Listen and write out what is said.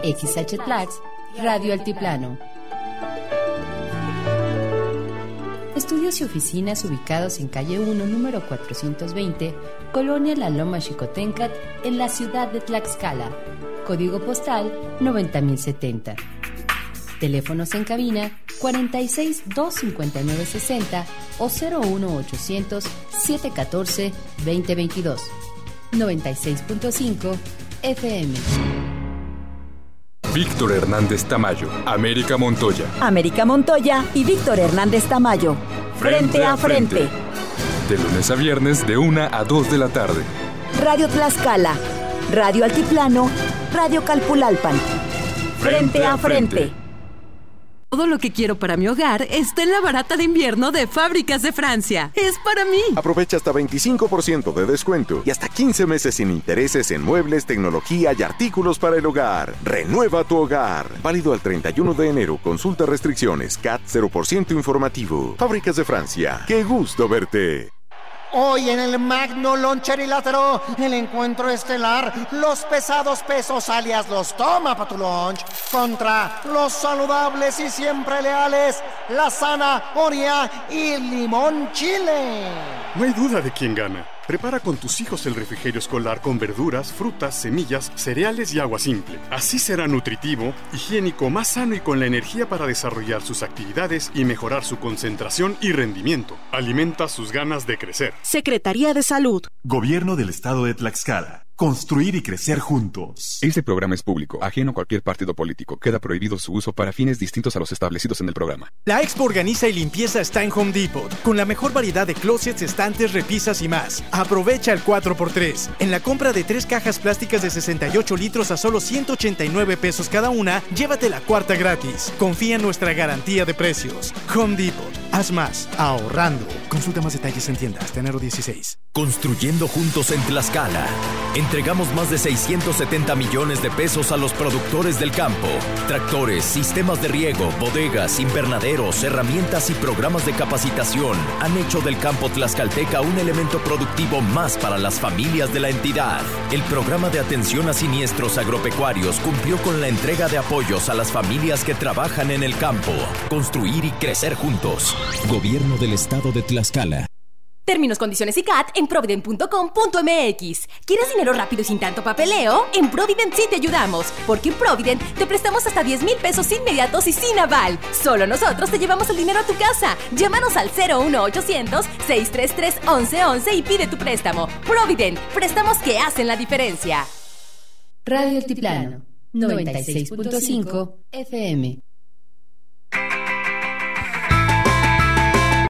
XH Radio Altiplano. Estudios y oficinas ubicados en calle 1, número 420, Colonia La Loma Xicoténcat, en la ciudad de Tlaxcala. Código postal 90070. Teléfonos en cabina 46 259 60 o 01800 714 2022. 96.5 FM. Víctor Hernández Tamayo, América Montoya. América Montoya y Víctor Hernández Tamayo. Frente a frente. De lunes a viernes de 1 a 2 de la tarde. Radio Tlaxcala, Radio Altiplano, Radio Calpulalpan. Frente a frente. Todo lo que quiero para mi hogar está en la barata de invierno de Fábricas de Francia. ¡Es para mí! Aprovecha hasta 25% de descuento y hasta 15 meses sin intereses en muebles, tecnología y artículos para el hogar. Renueva tu hogar. Válido al 31 de enero. Consulta restricciones. CAT 0% informativo. Fábricas de Francia. ¡Qué gusto verte! Hoy en el Magno Loncherilátero, el encuentro estelar, los pesados pesos alias los toma pa' tu lunch, contra los saludables y siempre leales, la zanahoria y limón chile. No hay duda de quién gana. Prepara con tus hijos el refrigerio escolar con verduras, frutas, semillas, cereales y agua simple. Así será nutritivo, higiénico, más sano y con la energía para desarrollar sus actividades y mejorar su concentración y rendimiento. Alimenta sus ganas de crecer. Secretaría de Salud. Gobierno del Estado de Tlaxcala. Construir y crecer juntos. Este programa es público, ajeno a cualquier partido político. Queda prohibido su uso para fines distintos a los establecidos en el programa. La Expo Organiza y Limpieza está en Home Depot, con la mejor variedad de closets, estantes, repisas y más. Aprovecha el 4x3. En la compra de 3 cajas plásticas de 68 litros a solo 189 pesos cada una, llévate la cuarta gratis. Confía en nuestra garantía de precios. Home Depot. Haz más, ahorrando. Consulta más detalles en tienda hasta enero 16. Construyendo juntos en Tlaxcala. Entregamos más de 670 millones de pesos a los productores del campo. Tractores, sistemas de riego, bodegas, invernaderos, herramientas y programas de capacitación han hecho del campo tlaxcalteca un elemento productivo más para las familias de la entidad. El programa de atención a siniestros agropecuarios cumplió con la entrega de apoyos a las familias que trabajan en el campo. Construir y crecer juntos. Gobierno del Estado de Tlaxcala. Términos, condiciones y CAT en provident.com.mx. ¿Quieres dinero rápido y sin tanto papeleo? En Provident sí te ayudamos, porque en Provident te prestamos hasta 10,000 pesos inmediatos y sin aval. Solo nosotros te llevamos el dinero a tu casa. Llámanos al 01800 633 1111 y pide tu préstamo. Provident, préstamos que hacen la diferencia. Radio Altiplano 96.5 FM.